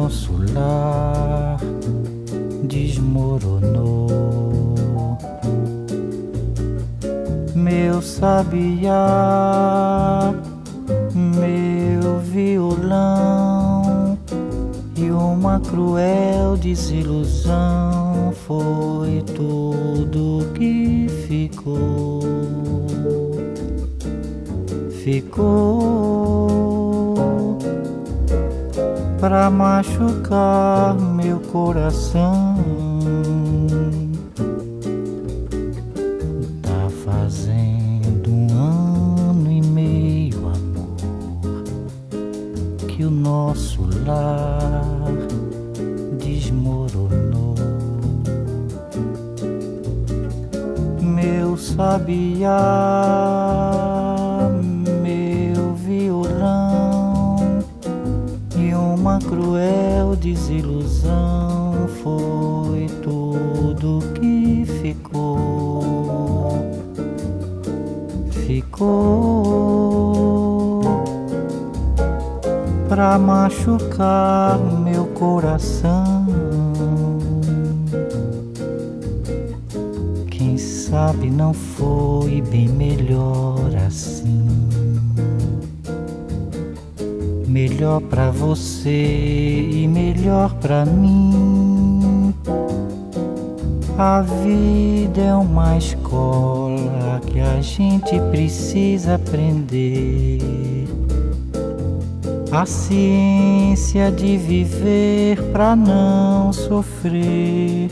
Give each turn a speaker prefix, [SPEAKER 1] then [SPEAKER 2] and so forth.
[SPEAKER 1] nosso lar desmoronou. Meu sabiá, meu violão, e uma cruel desilusão foi tudo que ficou. Ficou pra machucar meu coração. Tá fazendo 1 ano e meio, amor, que o nosso lar desmoronou. Meu sabiá, meu violão, e uma cruel desilusão foi tudo que ficou. Ficou pra machucar meu coração. Quem sabe não foi bem melhor assim. Melhor pra você e melhor pra mim. A vida é uma escola que a gente precisa aprender. A ciência de viver pra não sofrer.